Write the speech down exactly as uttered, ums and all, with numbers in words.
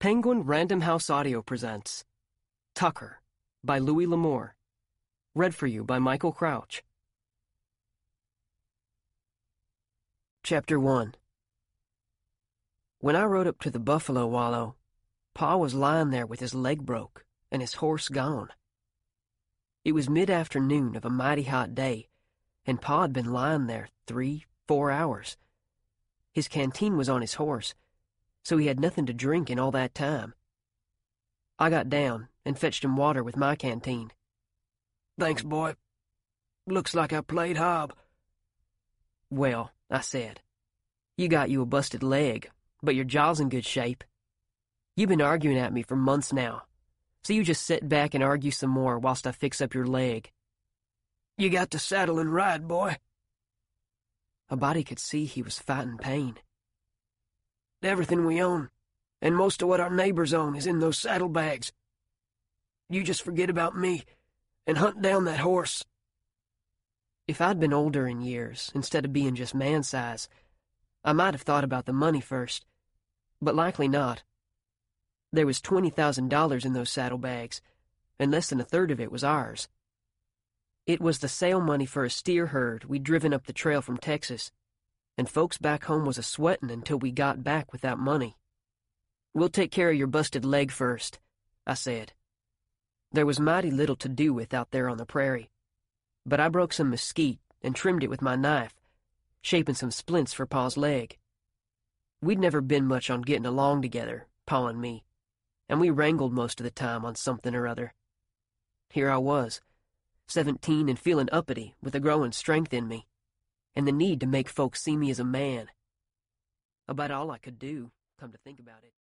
Penguin Random House Audio presents Tucker by Louis L'Amour. Read for you by Michael Crouch. Chapter one. When I rode up to the buffalo wallow, Pa was lying there with his leg broke and his horse gone. It was mid-afternoon of a mighty hot day, and Pa had been lying there three, four hours. His canteen was on his horse, so he had nothing to drink in all that time. I got down and fetched him water with my canteen. "Thanks, boy. Looks like I played hob." "Well," I said, "you got you a busted leg, but your jaw's in good shape. You've been arguing at me for months now, so you just sit back and argue some more whilst I fix up your leg." "You got to saddle and ride, boy." A body could see he was fighting pain. "Everything we own, and most of what our neighbors own, is in those saddlebags. You just forget about me and hunt down that horse." If I'd been older in years, instead of being just man-size, I might have thought about the money first, but likely not. There was twenty thousand dollars in those saddlebags, and less than a third of it was ours. It was the sale money for a steer herd we'd driven up the trail from Texas, and folks back home was a-sweatin' until we got back with that money. "We'll take care of your busted leg first," I said. There was mighty little to do with out there on the prairie, but I broke some mesquite and trimmed it with my knife, shaping some splints for Pa's leg. We'd never been much on getting along together, Pa and me, and we wrangled most of the time on something or other. Here I was, seventeen and feeling uppity with a growing strength in me, and the need to make folks see me as a man. About all I could do, come to think about it.